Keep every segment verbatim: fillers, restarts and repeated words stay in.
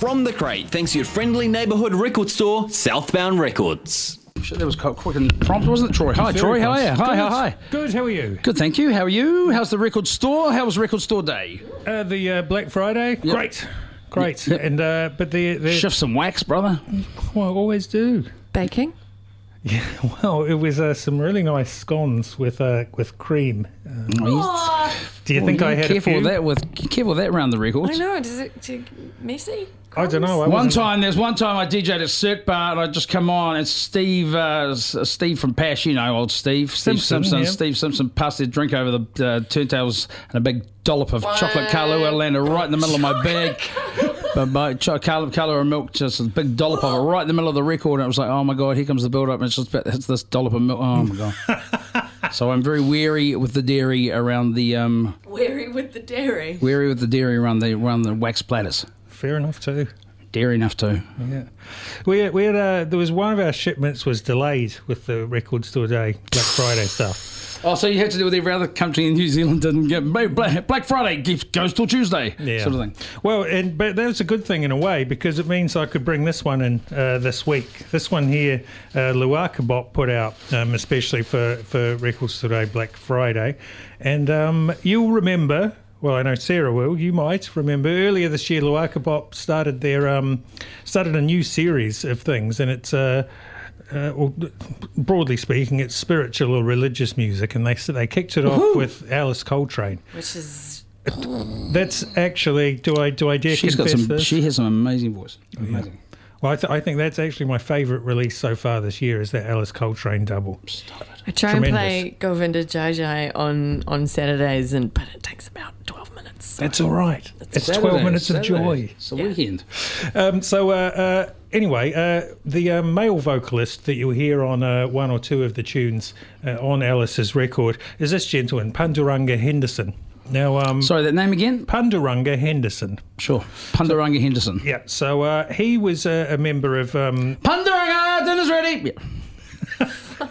from the crate, thanks to your friendly neighbourhood record store, Southbound Records. Shit, that was quite quick and prompt, wasn't it, Troy? Hi, Very Troy. How are close. you? Hi, Good. hi, hi. Good, how are you? Good, thank you. How are you? How's the record store? How was Record Store Day? Uh, the uh, Black Friday? Great. Great. Yep. And uh, but the, the Shift some wax, brother. well, I always do. Baking? Yeah, well, it was uh, some really nice scones with uh, with cream. Uh, Oh, do you well, think you I had careful a few? with that? With careful with that around the records. I know. Does it, do, messy? I don't know. I One wasn't- time, there's one time I DJ'd at Cirque Bar and I just come on and Steve, uh, S- Steve from Pash, you know, old Steve, Steve Simpson, Simpson, yeah. Steve Simpson passed his drink over the uh, turntables and a big dollop of chocolate Kahlua landed right in the middle of my bag. But my cho- Kahlua Kahlua milk, just a big dollop of it right in the middle of the record, and it was like, oh my god, here comes the build up, and it's just it's this dollop of milk. Oh my god. So I'm very wary with the dairy around the um, Wary with the dairy. wary with the dairy around the around the wax platters. Fair enough too. Dairy enough too. Yeah, we had, we had uh, there was one of our shipments was delayed with the Record Store Day Black Friday stuff. Oh, so you had to do with every other country in New Zealand didn't get Black, Black Friday goes till Tuesday, Yeah. sort of thing. Well, and but that's a good thing in a way because it means I could bring this one in uh, this week. This one here, uh, Luaka Bop put out um, especially for for Record Store Day Black Friday, and um, you'll remember. Well, I know Sarah will. You might remember earlier this year, Luaka Bop started their um, started a new series of things, and it's uh, uh, well, broadly speaking, it's spiritual or religious music, and they they kicked it off Woohoo! with Alice Coltrane. Which is... That's actually do I do I dare She's got confess some. this? She has some amazing voice. Amazing. Well, I, th- I think that's actually my favourite release so far this year is that Alice Coltrane double. Stop it. I try Tremendous. and play Govinda Jai Jai on, on Saturdays, and but it takes about twelve minutes. So That's all right. It's Saturday, twelve minutes of Saturday. joy. It's a weekend. Um, so uh, uh, anyway, uh, the uh, male vocalist that you'll hear on uh, one or two of the tunes uh, on Alice's record is this gentleman, Panduranga Henderson. Now, um, Sorry, that name again? Panduranga Henderson. Sure. Pundaranga Henderson. Yeah, so uh, he was uh, a member of... Um, Pundaranga, dinner's ready. Yeah.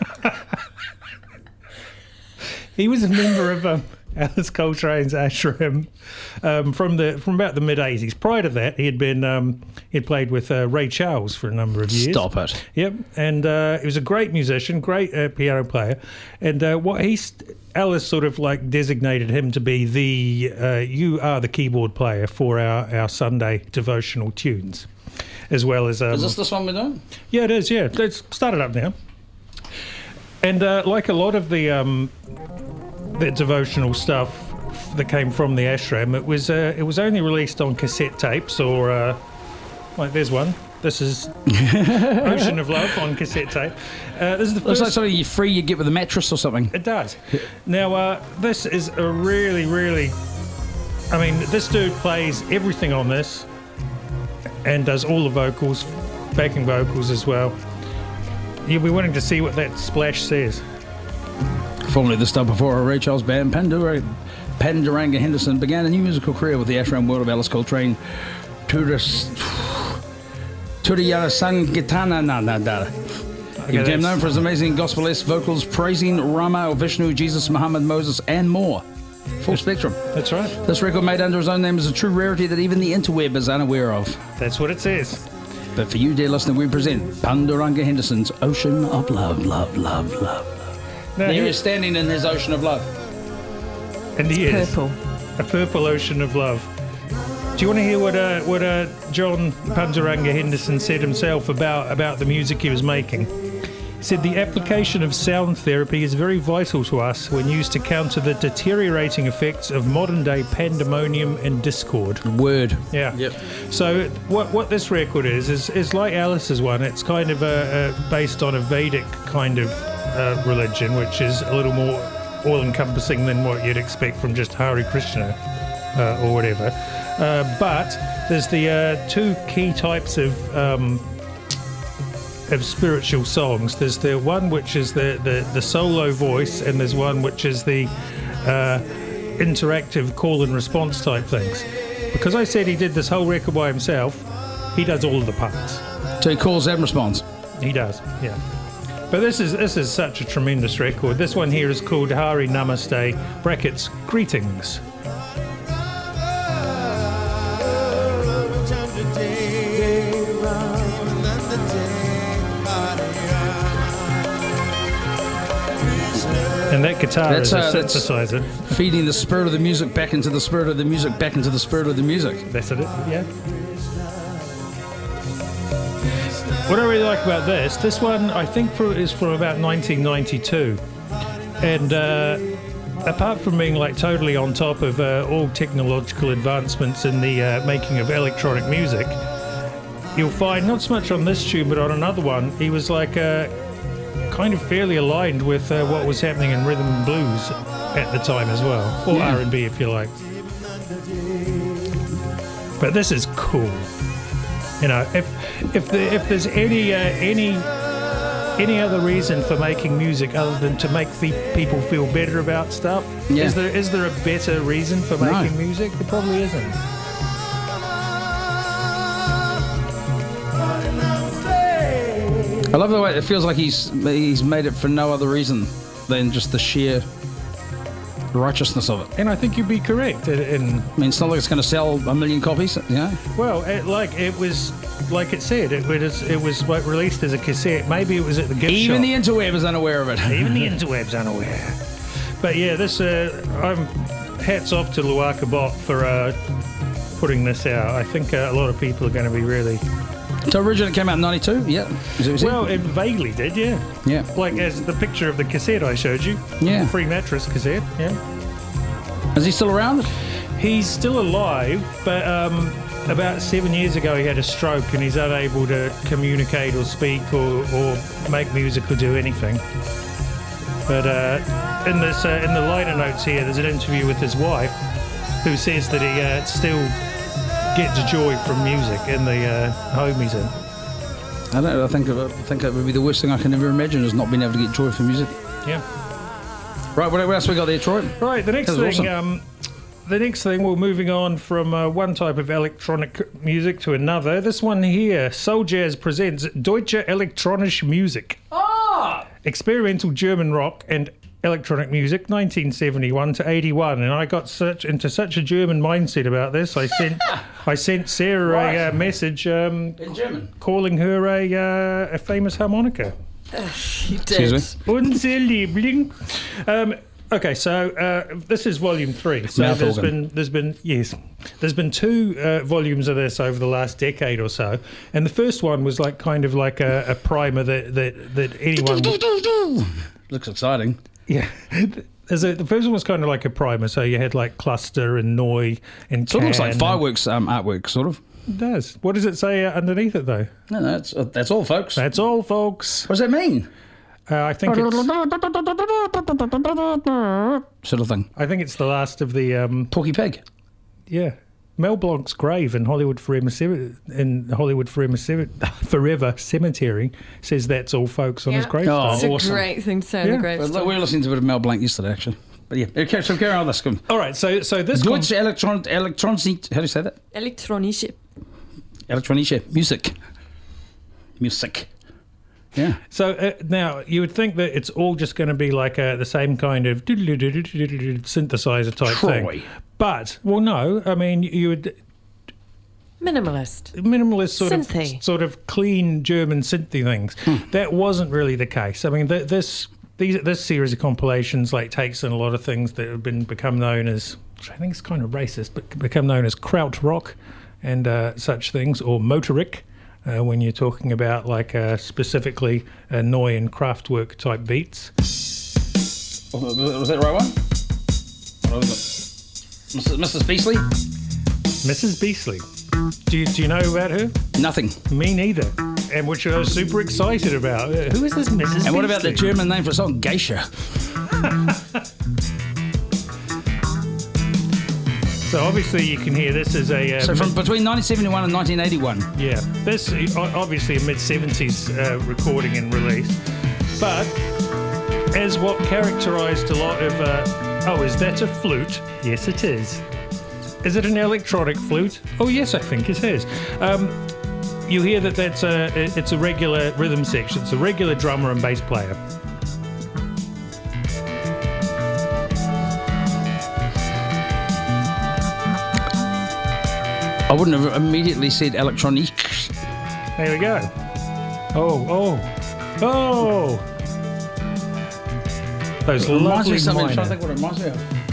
He was a member of um, Alice Coltrane's ashram um, from the from about the mid eighties. Prior to that, he had been um, he had played with uh, Ray Charles for a number of years. Stop it. Yep, and uh, he was a great musician, great uh, piano player, and uh, what he st- Alice sort of like designated him to be the uh, you are the keyboard player for our, our Sunday devotional tunes, as well as um, Is this this one we're doing? yeah, it is. Yeah, let's start it up now. And uh, like a lot of the um, the devotional stuff that came from the ashram, it was uh, it was only released on cassette tapes or uh, like there's one. This is Ocean of Love on cassette tape. Uh, this is the Looks first. like something you free you get with a mattress or something. It does. Now uh, this is a really, really. I mean, this dude plays everything on this, and does all the vocals, backing vocals as well. You'll be wanting to see what that splash says. Formerly the star before Ray Charles band, Pandura, Panduranga Henderson began a new musical career with the ashram world of Alice Coltrane. Turiyara Sangitana Nada. He became known for his amazing gospel-esque vocals praising Rama, or Vishnu, Jesus, Muhammad, Moses, and more. Full spectrum. That's right. This record made under his own name is a true rarity that even the interweb is unaware of. That's what it says. But for you, dear listener, we present Panduranga Henderson's Ocean of Love, Love, Love, Love. Now, Now he here- is standing in his ocean of love. and he is Purple. a purple ocean of love. Do you want to hear what uh, what uh, John Panduranga Henderson said himself about, about the music he was making? He said, the application of sound therapy is very vital to us when used to counter the deteriorating effects of modern-day pandemonium and discord. Word. Yeah. Yep. So what what this record is is, is like Alice's one. It's kind of a, a based on a Vedic kind of uh, religion, which is a little more all-encompassing than what you'd expect from just Hare Krishna uh, or whatever. Uh, but there's the uh, two key types of um, of spiritual songs. There's the one which is the, the, the solo voice, and there's one which is the uh, interactive call and response type things. Because I said he did this whole record by himself, he does all of the parts. So he calls and responds. He does, yeah. But this is this is such a tremendous record. This one here is called Hari Namaste, brackets, greetings. Time today. And that guitar That's, is a uh, that's- synthesizer. Feeding the spirit of the music back into the spirit of the music, back into the spirit of the music. That's it, yeah. What I really like about this, this one I think for, is from about nineteen ninety-two. And uh, apart from being like totally on top of uh, all technological advancements in the uh, making of electronic music, you'll find not so much on this tune, but on another one, he was like uh, kind of fairly aligned with uh, what was happening in rhythm and blues at the time as well, or Yeah. R and B if you like. But this is cool. You know, if if the, if there's any uh, any any other reason for making music other than to make the people feel better about stuff, Yeah. is there is there a better reason for No. making music? There probably isn't. I love the way it feels like he's he's made it for no other reason than just the sheer righteousness of it. And I think you'd be correct. In, in I mean, it's not like it's going to sell a million copies, you know? well, it, like it was, like it said, it was it was like released as a cassette. Maybe it was at the gift Even shop. the interweb is unaware of it. Even the interweb's unaware. But yeah, this uh, I'm hats off to Luaka Bot for uh, putting this out. I think uh, a lot of people are going to be really So originally it came out in ninety-two, yeah. Is it- is it? well. It vaguely did, yeah. yeah. Like as the picture of the cassette I showed you. Yeah. Free mattress cassette. Yeah. Is he still around? He's still alive, but um, about seven years ago he had a stroke and he's unable to communicate or speak or, or make music or do anything. But uh, in this, uh, in the liner notes here, there's an interview with his wife, who says that he uh, still gets joy from music in the uh, home he's in. I don't know. I think, of it, I think it would be the worst thing I can ever imagine is not being able to get joy from music. Yeah. Right, what else we got there, Troy? Right. The next That was thing. awesome. Um, the next thing, we're moving on from uh, one type of electronic music to another. This one here, Soul Jazz presents Deutsche Elektronische Musik. Ah! Experimental German rock and electronic music, nineteen seventy-one to eighty-one. And I got such into such a German mindset about this. I sent I sent Sarah Right. a uh, message um, In German. calling her a uh, a famous harmonica. You did. Excuse me? Unser Liebling. Um, okay, so uh, this is volume three. So Mouth there's organ. been there's been yes, there's been two uh, volumes of this over the last decade or so, and the first one was like kind of like a, a primer that that that anyone. Looks exciting. Yeah. There's a, the first one was kind of like a primer, so you had like Cluster and Noi and Sort of looks like Can fireworks um, artwork, sort of. and- It does. What does it say uh, underneath it though? No, no, that's, uh, that's all, folks. That's all, folks. What does that mean? Uh, I think it's Sort of thing. I think it's the last of the um, Porky Pig. yeah. Mel Blanc's grave in Hollywood Forever Cem- in Hollywood Forever Cem- Forever Cemetery says that's all, folks, on his Yeah. gravestone. Oh, It's a awesome. great thing to say on Yeah. the Well, gravestone. we were listening to a bit of Mel Blanc yesterday, actually. But yeah, okay, so carry on with this. Come. All right, so so this Deutsche com- Elektron, Elektronische, how do you say that? Elektronische. Elektronische music. Music. Yeah. So uh, now you would think that it's all just going to be like uh, the same kind of synthesizer type Troy. thing, but well, no. I mean, you would Minimalist. minimalist sort Synthy. of sort of clean German synthy things. That wasn't really the case. I mean, th- this these this series of compilations like takes in a lot of things that have been become known as, which I think it's kind of racist, but become known as krautrock and uh, such things, or Motorik. Uh, when you're talking about like uh, specifically uh, Neu and Kraftwerk type beats. Was was that the right one? What was it? Missus Missus Beasley? Missus Beasley. Do you, do you know about her? Nothing. Me neither. And which I was super excited about. Uh, Who is this Missus And what about the Beasley? German name for a song? Geisha. So obviously you can hear this as a... Uh, So from between nineteen seventy-one and nineteen eighty-one. yeah, this is obviously a mid-seventies uh, recording and release. But as what characterised a lot of... Uh, oh, is that a flute? Yes, it is. Is it an electronic flute? Oh, yes, I think it is. Um, you hear that that's a, it's a regular rhythm section. It's a regular drummer and bass player. I wouldn't have immediately said electronique. There we go. Oh, oh, oh. Those It reminds me lovely of something. I'm trying to minor. think what it reminds me of.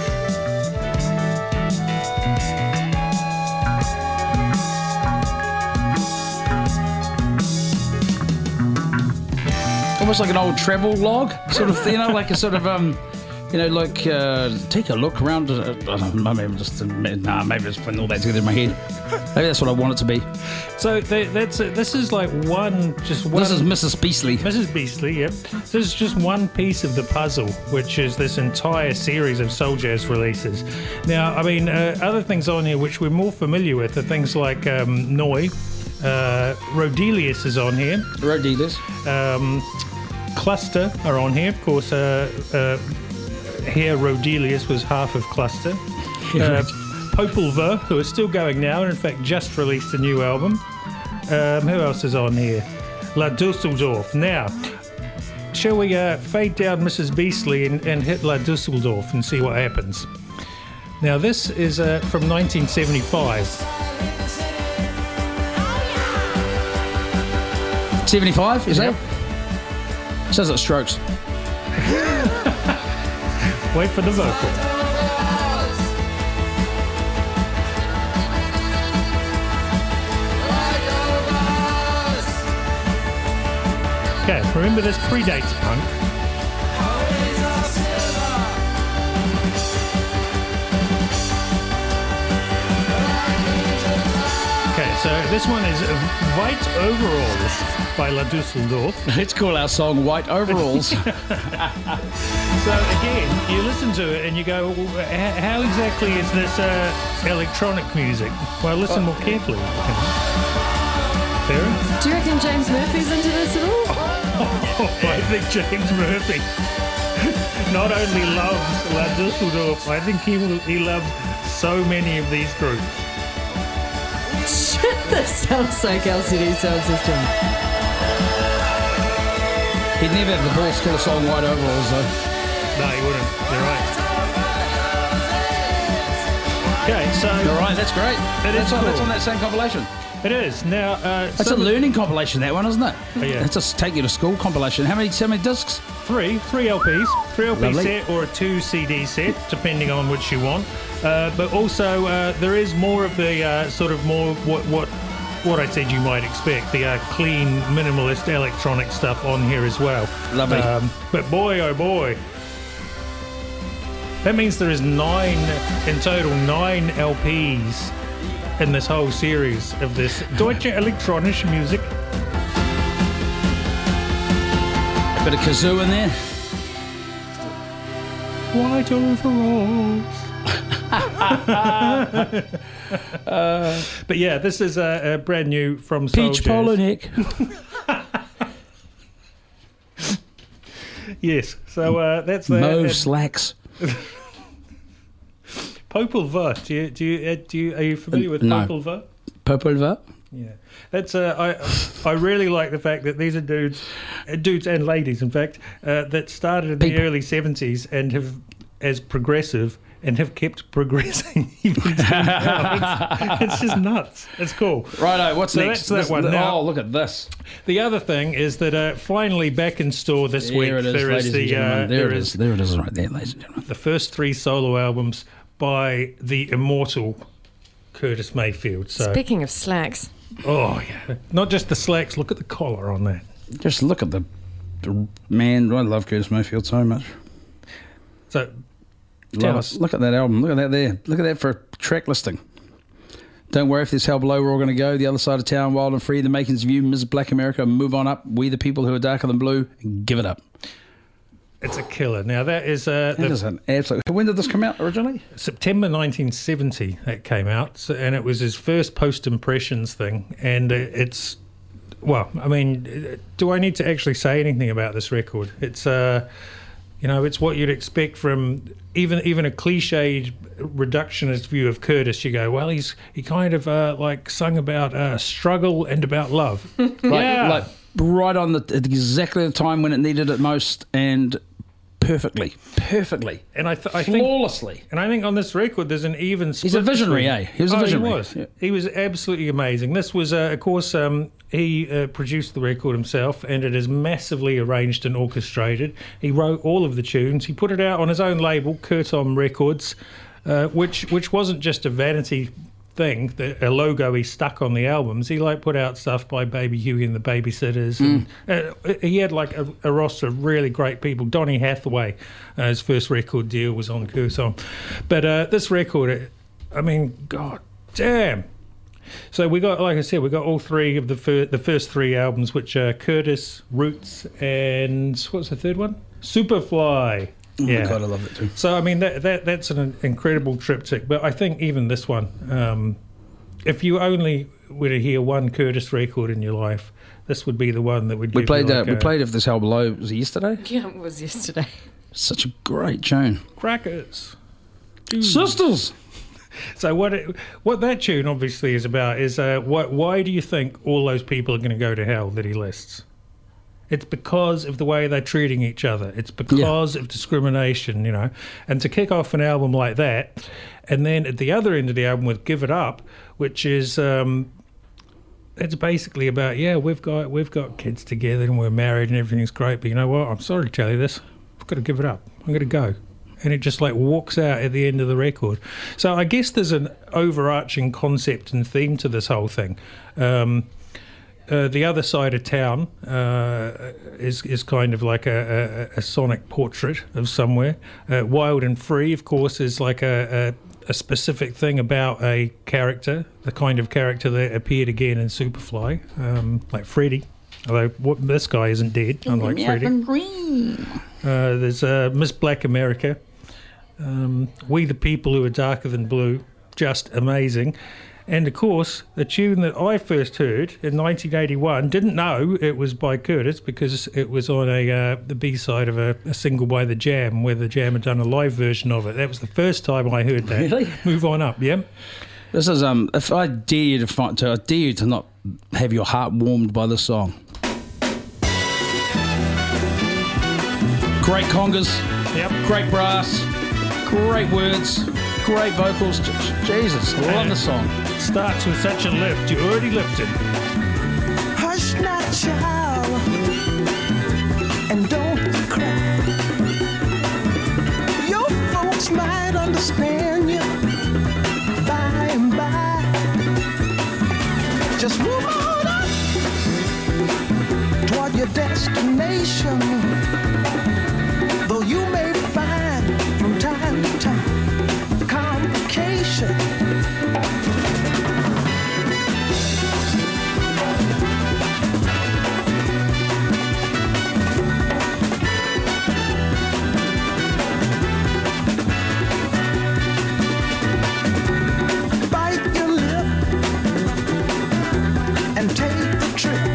Almost like an old travel log, sort of, you know, like a sort of, um, you know, like uh, take a look around. Uh, I don't know, maybe I'm just, uh, nah, maybe I'm just putting all that together in my head. Maybe that's what I want it to be. So they, that's this is like one, just one. This is Missus Beastly. Missus Beastly, yep. This is just one piece of the puzzle, which is this entire series of soul jazz releases. Now, I mean, uh, other things on here which we're more familiar with are things like um, Noi, uh, Rodelius is on here, Road dealers. um, Cluster are on here, of course. Uh, uh, here, Rodelius was half of Cluster. Uh, Populver, who are still going now, and in fact just released a new album. Um, who else is on here? La Dusseldorf. Now, shall we uh, fade down Missus Beastly and, and hit La Dusseldorf and see what happens? Now, this is uh, from nineteen seventy-five. seventy-five, is Yep. that? Says it Strokes. Wait for the vocal. Okay, remember this predates punk. Okay, so this one is White Overalls by La Dusseldorf. Let's call our song White Overalls. So again, you listen to it and you go, well, h- how exactly is this uh, electronic music? Well, listen more carefully. Sarah? Do you reckon James Murphy's into this at all? Oh, I think James Murphy not only loves La Dusseldorf, I think he will, he loves so many of these groups. This sounds like L C D Sound System. He'd never have the balls to call a song White Overalls, though. No, he wouldn't. You're right. Okay, so All right, that's great. It is that's, on, cool. that's on that same compilation. it is now. Uh, That's a some- learning compilation, that one, isn't it? Oh, yeah. That's a take you to school compilation. How many, how many discs? Three, three L Ps, three L P Lovely. set or a two C D set, depending on which you want. Uh, but also, uh, there is more of the uh, sort of more what what what I said you might expect, the uh, clean, minimalist electronic stuff on here as well. Lovely. Um, but boy, oh boy, that means there is nine in total, nine L Ps in this whole series of this Deutsche Elektronische Musik. A bit of kazoo in there. White overalls. uh, but yeah, this is a, a brand new from Soul Peach Jazz. Polonic. Yes, so uh, that's that. Mauve And slacks. Popol Vuh. Do you do you, uh, do you are you familiar with No. Popol Vuh? Purple Ver. Yeah, that's uh, I I really like the fact that these are dudes, uh, dudes and ladies, in fact, uh, that started in People. the early seventies and have as progressive and have kept progressing even till now. It's, it's just nuts. It's cool. Righto, what's So next? that's that This- one. the- Now- oh, look at this. The other thing is that uh, finally back in store this week There it is, there ladies is and the gentlemen. uh, there there it is is. There it is right there, ladies and gentlemen. the first three solo albums by the immortal Curtis Mayfield. So Speaking of slacks, oh yeah, not just the slacks. Look at the collar on that. Just look at the, the man. I love Curtis Mayfield so much. So Love tell it. us. Look at that album. Look at that there. Look at that for a track listing. Don't worry if there's hell below, we're all going to go. The Other Side of Town, Wild and Free, The Makings of You, Miss Black America, Move On Up, We the People Who Are Darker Than Blue, Give It Up. It's a killer. Now that is uh, That the is an absolute... When did this come out originally? September nineteen seventy. That came out, so, and it was his first post impressions thing. And uh, it's well, I mean, do I need to actually say anything about this record? It's uh, you know, it's what you'd expect from even even a cliched reductionist view of Curtis. You go, well, he's he kind of uh, like sung about uh, struggle and about love. Like, yeah. like right on the at exactly the time when it needed it most and perfectly, perfectly, And I, th- I think, flawlessly. and I think on this record, there's an even. He's a visionary, between- eh? He was a Oh, visionary. He was. Yeah. He was absolutely amazing. This was, uh, of course, um, he uh, produced the record himself, and it is massively arranged and orchestrated. He wrote all of the tunes. He put it out on his own label, Kurtom Records, uh, which which wasn't just a vanity thing, the, a logo he stuck on the albums. He like put out stuff by Baby Huey and the Babysitters, and uh, he had like a, a roster of really great people. Donny Hathaway, uh, his first record deal was on Kurtom, but uh, this record, I mean, god damn. So we got, like I said, we got all three of the fir- the first three albums, which are Curtis, Roots, and what's the third one? Superfly. Oh yeah. my God, I love it too. So I mean that, that that's an incredible triptych. But I think even this one, um, if you only were to hear one Curtis record in your life, this would be the one that would. We give played you that. like We a played "If This Hell Below." Was it yesterday? Yeah, it was yesterday. Such a great tune. crackers. Dude. Sisters. So what it, what that tune obviously is about is uh, what, why do you think all those people are going to go to hell that he lists? It's because of the way they're treating each other. It's because yeah. of discrimination, you know. And to kick off an album like that, and then at the other end of the album with "Give It Up," which is um, it's basically about yeah, we've got we've got kids together and we're married and everything's great, but you know what? I'm sorry to tell you this. I've got to give it up. I'm going to go. And it just like walks out at the end of the record. So I guess there's an overarching concept and theme to this whole thing. Um, uh, the other side of town uh, is is kind of like a, a, a sonic portrait of somewhere. Uh, Wild and Free, of course, is like a, a, a specific thing about a character, the kind of character that appeared again in Superfly, um, like Freddy. Although what, this guy isn't dead, unlike Freddy. Uh, there's uh, Miss Black America. Um, We the People Who Are Darker Than Blue, just amazing. And of course, the tune that I first heard in nineteen eighty-one, didn't know it was by Curtis because it was on a uh, the B-side of a, a single by The Jam, where The Jam had done a live version of it. That was the first time I heard that. Really? Move on up, yeah. This is um. If I dare you to find, to I dare you to not have your heart warmed by this song. Great congas, Yep. great brass, great words, great vocals. J- Jesus, I love the song. It starts with such a lift. You're already lifted. Hush now, child, and don't cry. Your folks might understand you by and by. Just move on up toward your destination. Though you may find from time to time complication. Bite your lip and take the trip.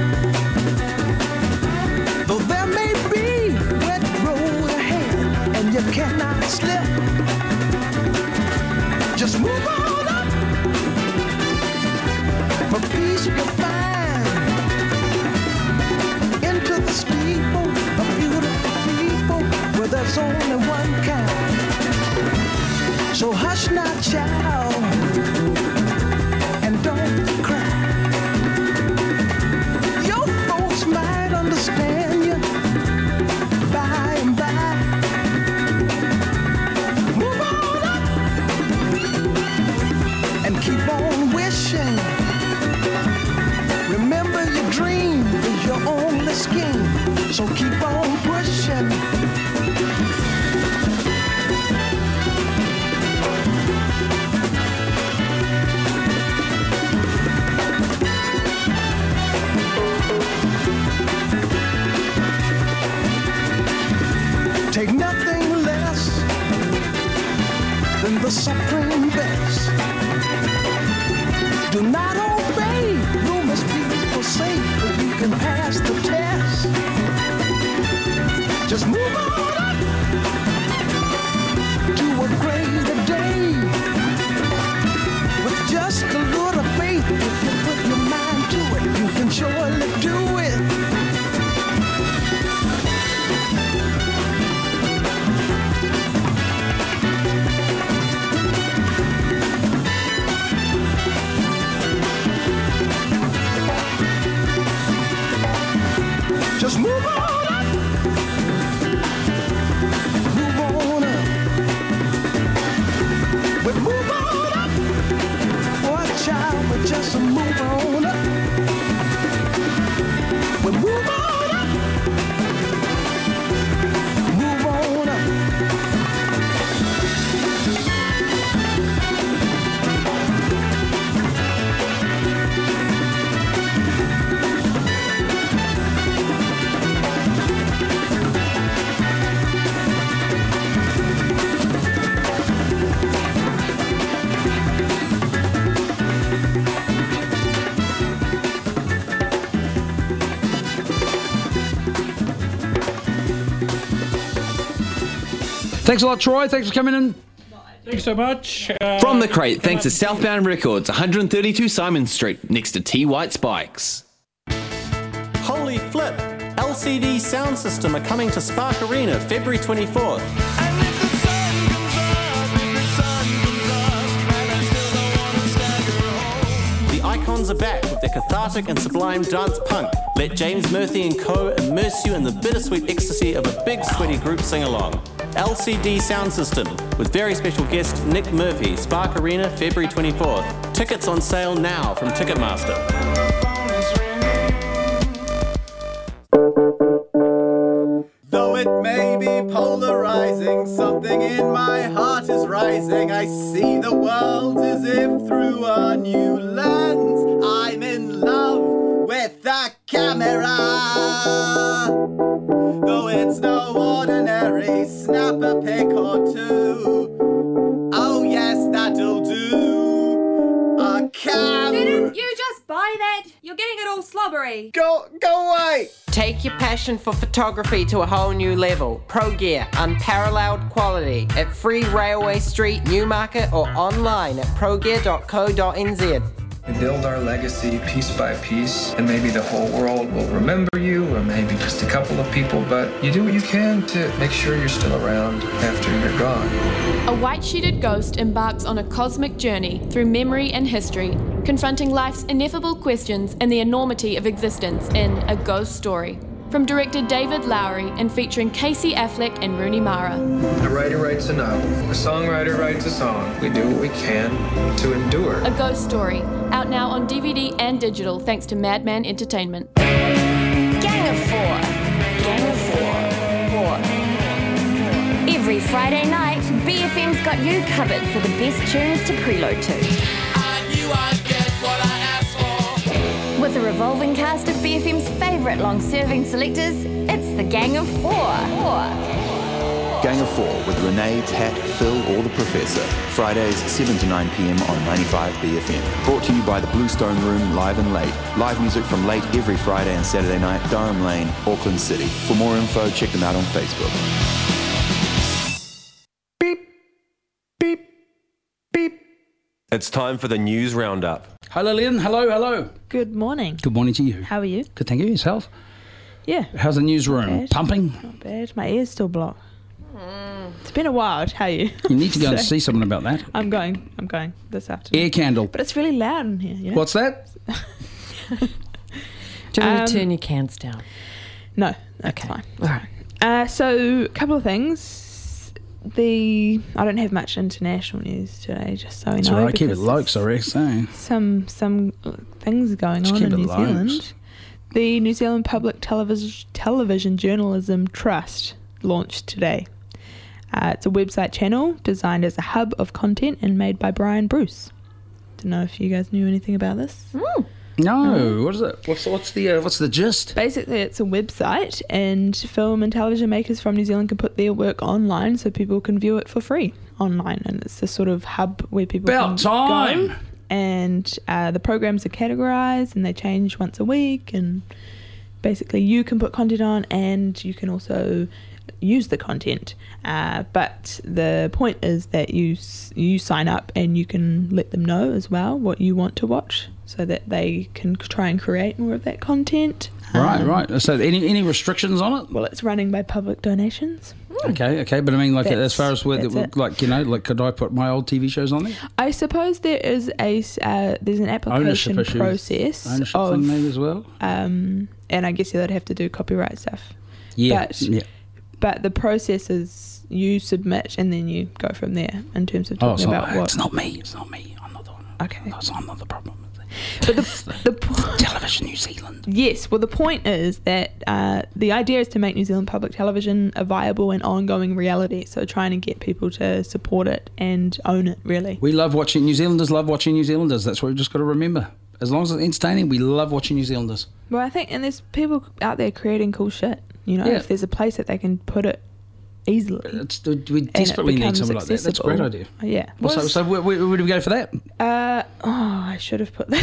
Though there may be wet road ahead and you cannot slip, just move on up. For peace you'll find into the steeple of beautiful people where there's only one kind. So hush now, child, and don't cry. Your folks might understand you by and by. Move on up and keep on wishing. Remember your dream is your only scheme, so keep on pushing. Take nothing less than the supreme best. Do not obey rumors people say, but you can pass the test. Just move on up to a greater day. With just a little faith, if you put your mind to it, you can surely do it. move on up. Move on up. We move on up. Boy, child, we just move on up. We move on up. Move on up. Thanks a lot, Troy. Thanks for coming in. Thanks so much. Uh, From the crate, thanks to Southbound Records, one thirty-two Simon Street, next to T White Spikes. Holy flip! L C D sound system are coming to Spark Arena February twenty-fourth. The Icons are back with their cathartic and sublime dance punk. Let James Murphy and co immerse you in the bittersweet ecstasy of a big sweaty group sing-along. L C D sound system with very special guest Nick Murphy, Spark Arena February twenty-fourth. Tickets on sale now from Ticketmaster. Though it may be polarizing, something in my heart is rising. I see the world as if through a new lens. I'm in love with the camera. Though it's no ordinary, snap a pic or two. Oh yes, that'll do. A camera. Didn't you just buy that? You're getting it all slobbery. Go, go away. Take your passion for photography to a whole new level. Pro Gear, unparalleled quality at Free Railway Street, Newmarket, or online at progear dot co dot n z. We build our legacy piece by piece, and maybe the whole world will remember you, or maybe just a couple of people, but you do what you can to make sure you're still around after you're gone. A white-sheeted ghost embarks on a cosmic journey through memory and history, confronting life's ineffable questions and the enormity of existence in A Ghost Story. From director David Lowery and featuring Casey Affleck and Rooney Mara. A writer writes a novel. A songwriter writes a song. We do what we can to endure. A Ghost Story, out now on D V D and digital thanks to Madman Entertainment. Gang of Four. Gang of Four. Four. Every Friday night, B F M's got you covered for the best tunes to preload to. I knew I'd get what I asked for. With a revolving cast of B F M's favourite long-serving selectors, it's the Gang of Four. Four. Gang of Four with Renee, Pat, Phil, or the Professor. Fridays, seven to nine p.m. on ninety-five B F M. Brought to you by the Bluestone Room, live and late. Live music from late every Friday and Saturday night, Durham Lane, Auckland City. For more info, check them out on Facebook. It's time for the news roundup. Hi Lillian, hello, hello. Good morning. Good morning to you. How are you? Good, thank you. Yourself? Yeah. How's the newsroom? Pumping? Not bad. My ear's still blocked. Mm. It's been a while, how are you? You need to go so, and see someone about that. I'm going. I'm going this afternoon. Air candle. But it's really loud in here. You know? What's that? Do you want Um, to turn your cans down? No, that's Okay. fine. All right. Uh, so, a couple of things. The I don't have much international news today, just so you That's know. all right. Keep it because low, sorry. So. Some some things going Just on keep in it New low. Zealand. The New Zealand Public Televis- Television Journalism Trust launched today. Uh, it's a website channel designed as a hub of content and made by Brian Bruce. Don't know if you guys knew anything about this. Mm. No, what is it? What's what's the uh, what's the gist? Basically, it's a website, and film and television makers from New Zealand can put their work online, so people can view it for free online. And it's a sort of hub where people About can time. go. And uh, the programs are categorized, and they change once a week. And basically, you can put content on, and you can also use the content. Uh, but the point is that you s- you sign up, and you can let them know as well what you want to watch, so that they can try and create more of that content. Right, Um, right. So any any restrictions on it? Well, it's running by public donations. Okay, okay. But I mean, like That's- as far as where, that's the, it. like you know, like could I put my old T V shows on there? I suppose there is a s- uh, there's an application Ownership issue. process Ownership of thing maybe as well. um, and I guess they'd have to do copyright stuff. Yeah, but, yeah. But the process is you submit and then you go from there in terms of Oh, talking it's not, about what. it's not me. It's not me. I'm not the one. Okay. No, it's, I'm not the problem. But the, the po- Television New Zealand. Yes, well, the point is that uh, the idea is to make New Zealand public television a viable and ongoing reality. So trying to get people to support it and own it, really. We love watching New Zealanders. Love watching New Zealanders. That's what we've just got to remember. As long as it's entertaining, we love watching New Zealanders. Well, I think, and there's people out there creating cool shit. You know, Yeah. if there's a place that they can put it easily. It's, we desperately need something like that. That's a great idea. Yeah. Well, so, so where, where, where do we go for that? Uh, oh, I should have put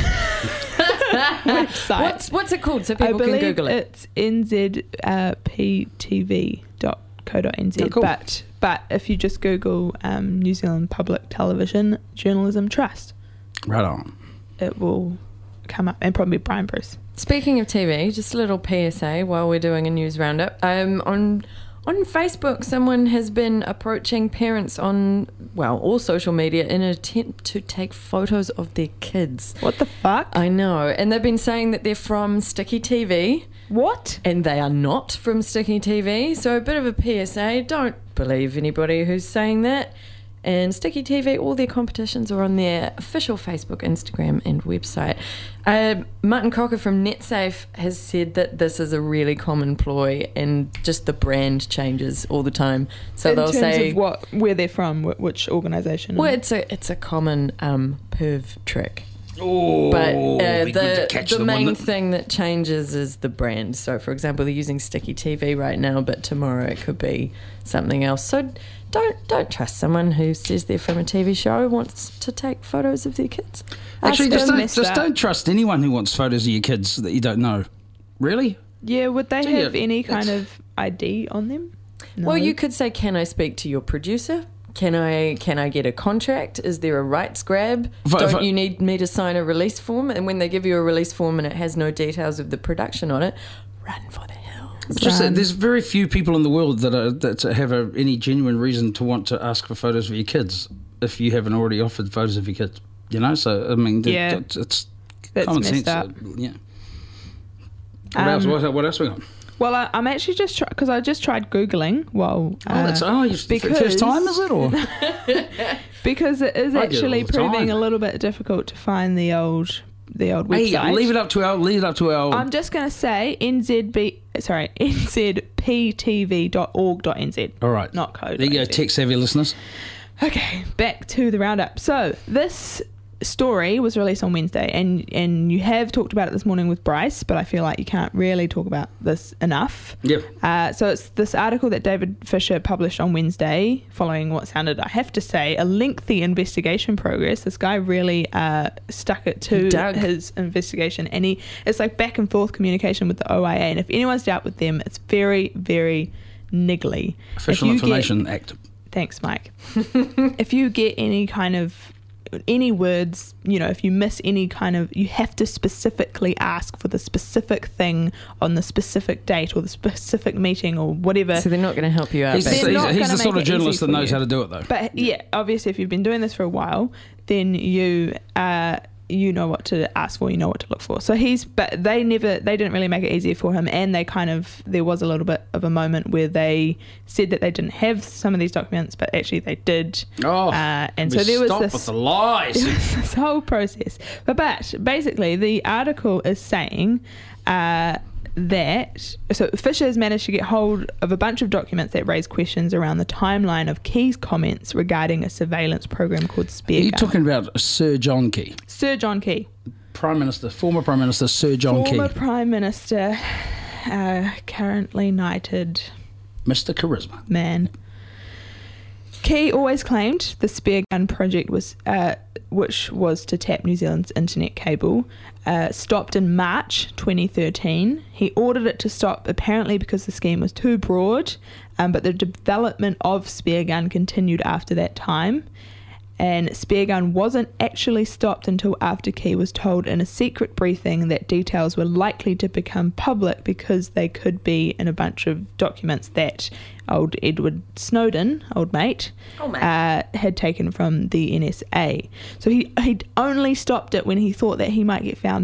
that website. What's what's it called so I people can believe Google it? It's n z p t v dot co dot n z. Oh, cool. But but if you just Google um, New Zealand Public Television Journalism Trust, Right on. it will come up, and probably Brian Bruce. Speaking of T V, just a little P S A while we're doing a news roundup. Um, on on Facebook, someone has been approaching parents on, well, all social media in an attempt to take photos of their kids. What the fuck? I know. And they've been saying that they're from Sticky T V. What? And they are not from Sticky T V. So a bit of a P S A. Don't believe anybody who's saying that. And Sticky T V, all their competitions are on their official Facebook, Instagram and website. Uh, Martin Crocker from NetSafe has said that this is a really common ploy and just the brand changes all the time. So in they'll terms say... of what, where they're from, wh- which organisation. Well, it's a, it's a common um, perv trick. Oh, But uh, be good to the, catch the them, main wouldn't it? thing that changes is the brand. So, for example, they're using Sticky T V right now, but tomorrow it could be something else. So don't don't trust someone who says they're from a T V show wants to take photos of their kids. Actually, Ask just them don't, this just up. don't trust anyone who wants photos of your kids that you don't know. Really? Yeah, would they Do you- have any kind it's- of I D on them? No. Well, you could say, "Can I speak to your producer? Can I can I get a contract? Is there a rights grab? If I- Don't if I- you need me to sign a release form?" And when they give you a release form and it has no details of the production on it, run for the hills. It's just that there's very few people in the world that are that have a, any genuine reason to want to ask for photos of your kids if you haven't already offered photos of your kids. You know, so I mean, th- Yeah. it's, it's That's common messed sense. up. uh, Yeah. What else? Um, What, what else we got? Well, I, I'm actually just trying, because I just tried Googling. Well, Oh, that's oh, you first time, is it? Or because it is I do it actually all the proving time. a little bit difficult to find the old the old hey, website. leave it up to our leave it up to our. I'm just going to say N Z B, sorry, N Z P T V dot org dot N Z. all right, Not code. there you go, tech savvy listeners. Okay, back to the roundup. So this story was released on Wednesday, and and you have talked about it this morning with Bryce, but I feel like you can't really talk about this enough. Yep. Uh, so it's this article that David Fisher published on Wednesday, following what sounded, I have to say, a lengthy investigation progress. This guy really uh, stuck it to He dug. his investigation, and he it's like back and forth communication with the O I A. And if anyone's dealt with them, it's very, very niggly. Official If you get- Information Act. Thanks, Mike. If you get any kind of any words, you know, if you miss any kind of, you have to specifically ask for the specific thing on the specific date or the specific meeting or whatever. So they're not going to help you out. He's, the, basically. he's, not he's gonna the sort make of it journalist easy that for knows you. how to do it, though. But yeah, obviously, if you've been doing this for a while, then you uh, you know what to ask for, you know what to look for. So he's, but they never, they didn't really make it easier for him, and they kind of, there was a little bit of a moment where they said that they didn't have some of these documents, but actually they did. Oh, uh, and we so there was stop this with the lies. It was this whole process. But, but basically, the article is saying uh, that so Fisher has managed to get hold of a bunch of documents that raise questions around the timeline of Key's comments regarding a surveillance program called Are Spear you Gun. talking about Sir John Key, Sir John Key, Prime Minister, former Prime Minister Sir John former Key, Prime Minister, uh, currently knighted Mister Charisma. man. Key always claimed the Spear Gun project was, uh, which was to tap New Zealand's internet cable, uh, stopped in March twenty thirteen. He ordered it to stop apparently because the scheme was too broad, um, but the development of Spear Gun continued after that time. And Spear Gun wasn't actually stopped until after Key was told in a secret briefing that details were likely to become public because they could be in a bunch of documents that old Edward Snowden, old mate, Old mate. uh, had taken from the N S A. So he he'd only stopped it when he thought that he might get found out,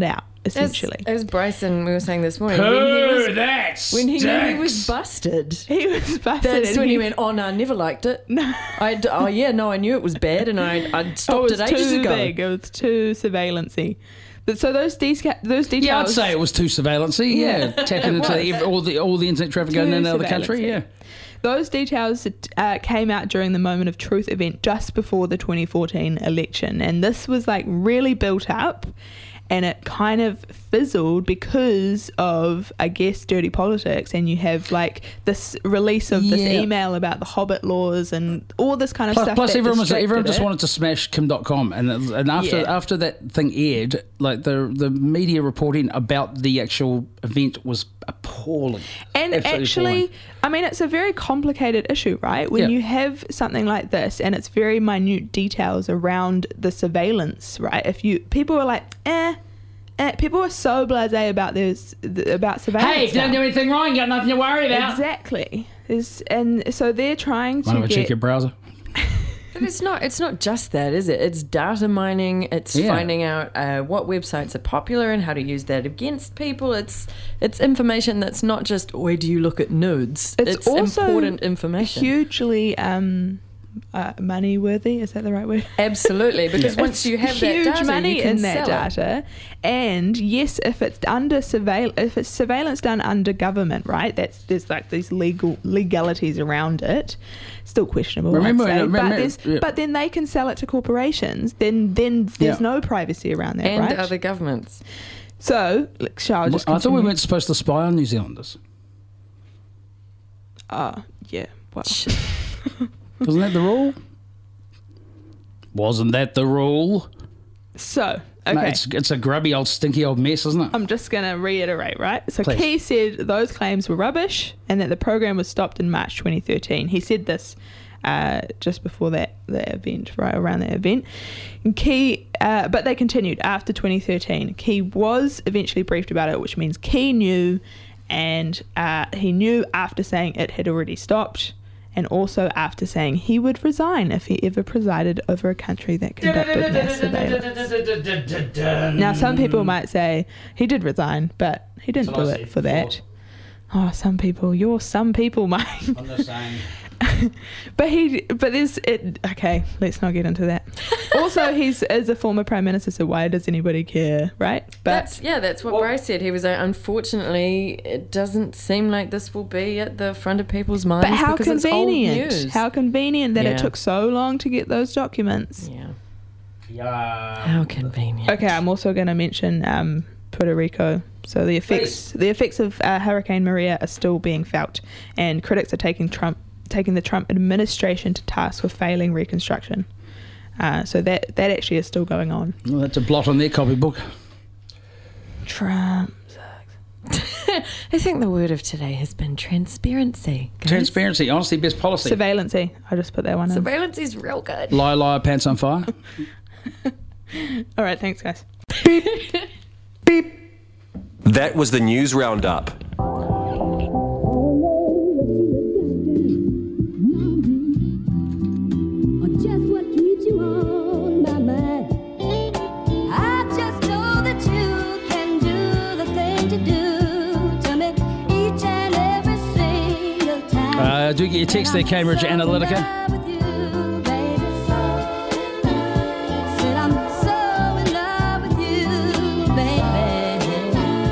essentially. As, as Bryson, we were saying this morning, Pooh, when he was, that when he knew he was stinks. busted. He was busted. That's and when he, he went, oh no, I never liked it. No. I, oh yeah, no, I knew it was bad and I, I Oh, stopped it it was ages too ago. big. It was too surveillance-y. But so those, deca- those details... Yeah, I'd say it was too surveillance-y. Yeah, Yeah. tapping It into was. the, all the all the internet traffic going in and out of the country. Yeah. Those details uh, came out during the Moment of Truth event just before the twenty fourteen election. And this was like really built up and it kind of fizzled because of, I guess, dirty politics. And you have like this release of this Yeah. email about the Hobbit laws and all this kind of Plus, stuff. plus that everyone was everyone distracted just it. wanted to smash Kim dot com, and and after Yeah. after that thing aired, like the the media reporting about the actual event was appalling. And Absolutely actually, appalling. I mean, it's a very complicated issue, right? When Yeah. you have something like this and it's very minute details around the surveillance, right? If you people are like, eh, eh people are so blasé about this about surveillance. Hey, if you don't now. do anything wrong, you got nothing to worry about. Exactly. Is and so they're trying Why to don't I get. check your browser? But it's not. It's not just that, is it? It's data mining. It's Yeah. finding out uh, what websites are popular and how to use that against people. It's it's information that's not just where do you look at nudes. It's also important information. Hugely um, uh, money worthy. Is that the right word? Absolutely, because Yeah. once you have It's that huge data, money you can in that sell it. data, and yes, if it's under surveil, if it's surveillance done under government, right? That's there's like these legal legalities around it. Still questionable, Remember- I'd say. remember- but, there's, yeah. but then they can sell it to corporations. Then then there's Yeah. no privacy around that, and right? other governments. So, like, shall I just I thought we continue? weren't supposed to spy on New Zealanders. Oh, yeah. Well, Wasn't that the rule? Wasn't that the rule? so okay. No, it's it's a grubby old stinky old mess, isn't it? I'm just going to reiterate, right? So Please. Key said those claims were rubbish and that the program was stopped in March twenty thirteen. He said this uh, just before that, that event, right around that event. And Key, uh, but they continued after twenty thirteen. Key was eventually briefed about it, which means Key knew, and uh, he knew after saying it had already stopped. And also after saying he would resign if he ever presided over a country that conducted mass surveillance. Now, some people might say he did resign, but he didn't That's what do I it said for that. Oh, some people. You're some people, Mike. I'm just saying. But he, but there's it. Okay, let's not get into that. Also, he's as a former prime minister, so why does anybody care, right? But That's yeah, that's what Bryce said. He was like, unfortunately, it doesn't seem like this will be at the front of people's minds. but how because it's old convenient? news. How convenient that Yeah. it took so long to get those documents. Yeah. Yeah. How convenient. Okay, I'm also going to mention um, Puerto Rico. So the effects, the effects of uh, Hurricane Maria are still being felt, and critics are taking Trump, taking the Trump administration to task for failing reconstruction. Uh, so that that actually is still going on. Well, that's a blot on their copybook. Trump. I think the word of today has been transparency. guys. Transparency, honesty, best policy. Surveillance. I just put that one in. Surveillance is real good. Liar, liar, pants on fire. All right, thanks, guys. That was the news roundup. Just what keeps you on my mind. I just know that you can do the thing to do to me each and every single time. Uh, do you get your text there, Cambridge Analytica? Said I'm so in love with you, baby.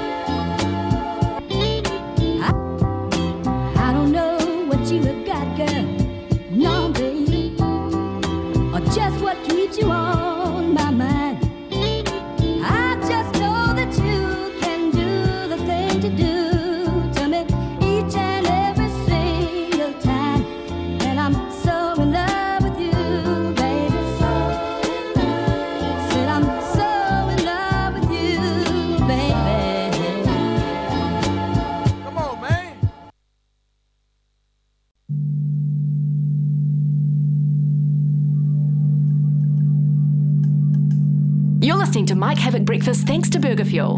I, I don't know what you have got, girl. No, baby. Or just what keeps you on my mind. I just know that you can do the thing to do to me each and every single time. And I'm so in love with you, baby. Said I'm so in love with you, baby. Come on, man. You're listening to Mike Havoc Breakfast thanks to Burger Fuel.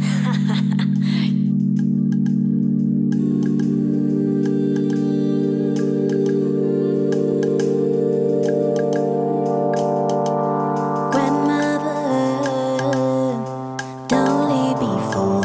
Grandmother, don't leave me for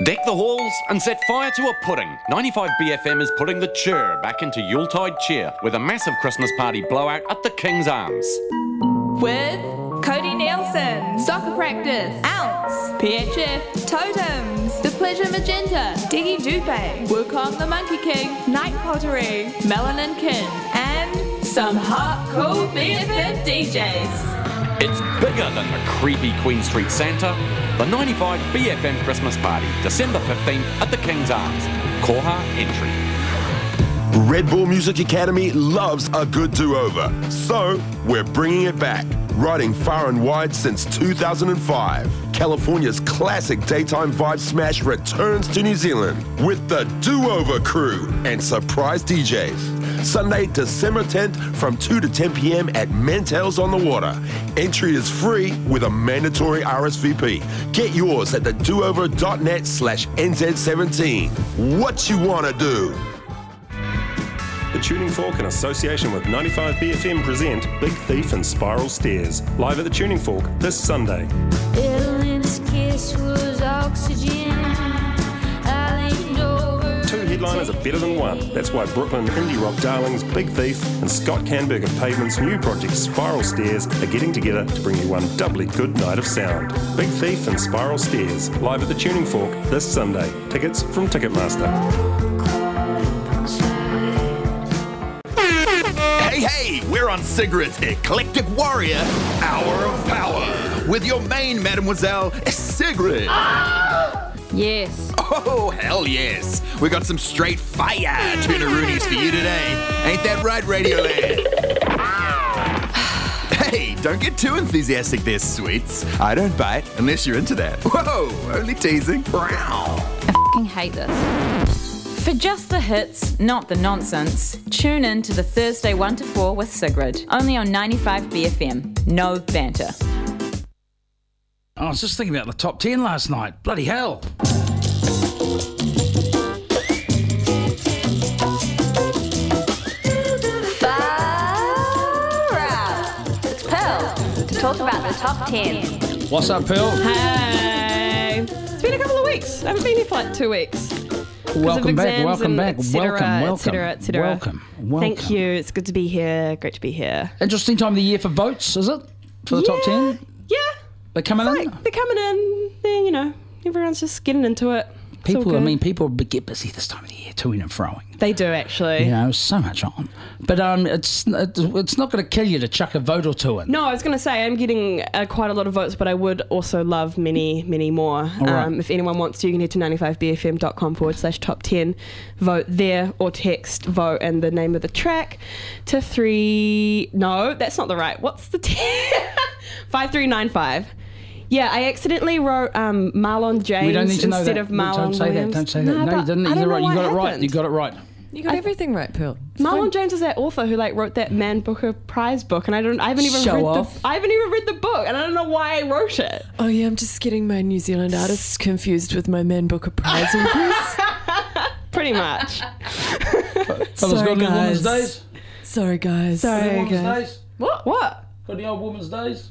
Deck the halls and set fire to a pudding. ninety-five B F M is putting the chur back into Yuletide cheer with a massive Christmas party blowout at the King's Arms. With Cody Nelson, Soccer Practice, Ounce, P H F, Totems, The Pleasure Magenta, Diggy Dupe, Wukong the Monkey King, Night Pottery, Melanin Kin, and some hardcore B F M D Js. It's bigger than the creepy Queen Street Santa. The ninety-five B F M Christmas Party, December fifteenth at the King's Arms. Koha entry. Red Bull Music Academy loves a good do-over, so we're bringing it back. Riding far and wide since two thousand five, California's classic daytime vibe smash returns to New Zealand with the Do-Over Crew and surprise D Js. Sunday, December tenth from two to ten p.m. at Mantels on the Water. Entry is free with a mandatory R S V P. Get yours at the doover.net slash NZ17. What you want to do? The Tuning Fork, in association with ninety-five B F M, present Big Thief and Spiral Stairs, live at the Tuning Fork this Sunday. Ellen's kiss was oxygen. I leaned over. Two headliners are better than one. That's why Brooklyn indie rock darlings Big Thief and Scott Canberg of Pavement's new project Spiral Stairs are getting together to bring you one doubly good night of sound. Big Thief and Spiral Stairs, live at the Tuning Fork this Sunday. Tickets from Ticketmaster. Hey, hey, we're on Sigrid's Eclectic Warrior Hour of Power with your main Mademoiselle, Sigrid. Yes. Oh, hell yes. We got some straight fire tunaroonies for you today. Ain't that right, Radioland? Hey, don't get too enthusiastic there, sweets. I don't bite unless you're into that. Whoa, only teasing. I f***ing hate this. For just the hits, not the nonsense, tune in to the Thursday one to four with Sigrid, only on ninety-five B F M. No banter. I was just thinking about the top ten last night. Bloody hell. Far out. It's Pearl to talk about the top ten. What's up, Pearl? Hey. It's been a couple of weeks. I haven't been here for like two weeks. Welcome back, welcome back, et cetera, welcome, welcome, et cetera, et cetera. welcome, welcome. Thank you. It's good to be here. Great to be here. Interesting time of the year for votes, is it? For the yeah, top ten? Yeah. They're coming it's in? Like, they're coming in. They're, you know, everyone's just getting into it. It's all People, I good. mean, people get busy this time of the year, toing and froing. They do, actually. You know, so much on. But um, it's it's not going to kill you to chuck a vote or two in. No, I was going to say I'm getting uh, quite a lot of votes, but I would also love many, many more. All right. Um, if anyone wants to, you can head to ninety-five b f m dot com forward slash top ten, vote there, or text vote and the name of the track to three. No, that's not the right. What's the ten? five three nine five. Yeah, I accidentally wrote um, Marlon James We don't need to know instead that. of Marlon Don't say Williams. that. Don't say that. No, No, you but didn't. I You're don't right. know You what got it right. happened. You got it right. You got everything right, Pearl. Marlon James is that author who like wrote that Man Booker Prize book, and I don't. I haven't even Show read off. the. I haven't even read the book, and I don't know why I wrote it. Oh yeah, I'm just getting my New Zealand artists confused with my Man Booker Prize authors. Pretty much. Fellas, Sorry, got any women's guys. days? Sorry, guys. Sorry, Any women's guys. days? What? What? Got any old women's days?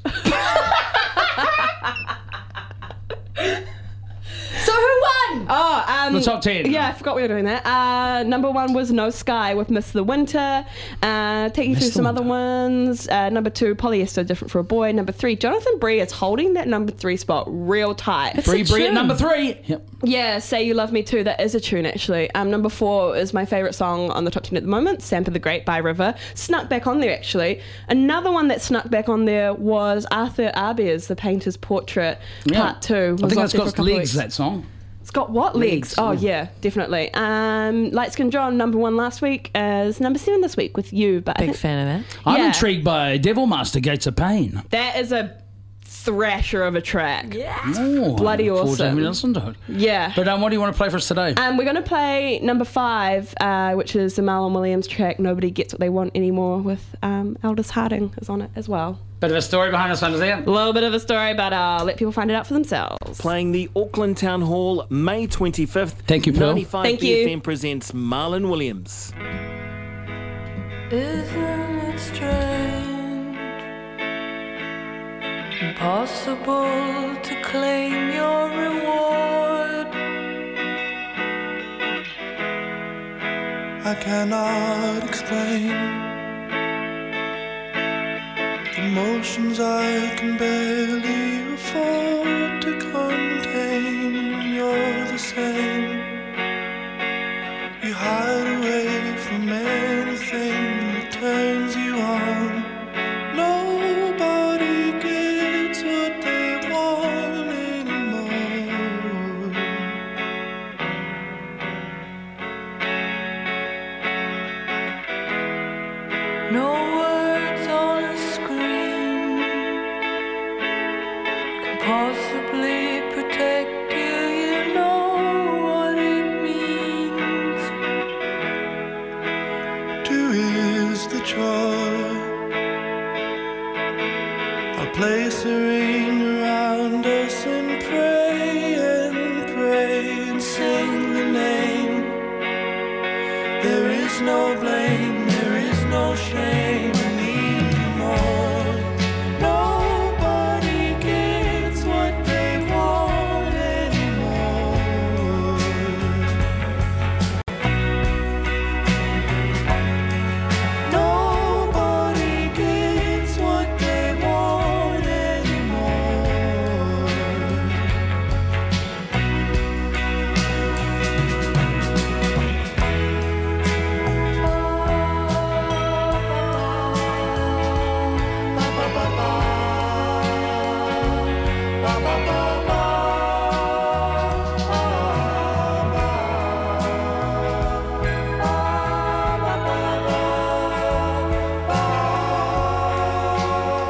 So who won? Oh, um, The top ten. Yeah, I forgot we were doing that. Uh, number one was No Sky with Miss the Winter. Uh, take you Miss through the some Winter. other ones. Uh, number two, Polyester, Different for a Boy. Number three, Jonathan Bree is holding that number three spot real tight. Bree Bree at number three. Yep. Yeah, Say You Love Me Too. That is a tune, actually. Um, number four is my favourite song on the top ten at the moment, Sampa the Great by River. Snuck back on there, actually. Another one that snuck back on there was Arthur Arbe's The Painter's Portrait, Yeah. part two. I Was think on it's there for a got couple of legs, weeks. that song. It's got what? Legs? Legs, Oh, yeah. yeah, definitely. Um, Light Skin John, number one last week, as number seven this week with You. But I Big think fan of that. I'm Yeah. intrigued by Devil Master Gates of Pain. that is a thrasher of a track. Yeah. Oh, Bloody I look forward to awesome. having a listen to it. Yeah. But um, what do you want to play for us today? Um, we're going to play number five, uh, which is the Marlon Williams track, Nobody Gets What They Want Anymore, with um, Aldous Harding is on it as well. Bit of a story behind this one, is there? A little bit of a story, but uh, let people find it out for themselves. Playing the Auckland Town Hall, May twenty-fifth. Thank you, Pearl. ninety-five Thank B F M you. presents Marlon Williams. Isn't it strange? Impossible to claim your reward I cannot explain. Emotions I can barely afford to contain. You're the same. You hide away from anything that turns you on. Nobody gets what they want anymore. No words on a screen can possibly protect you. You know what it means. Two is the choice. I'll place a ring around us and pray and pray and sing the name. There is no blame.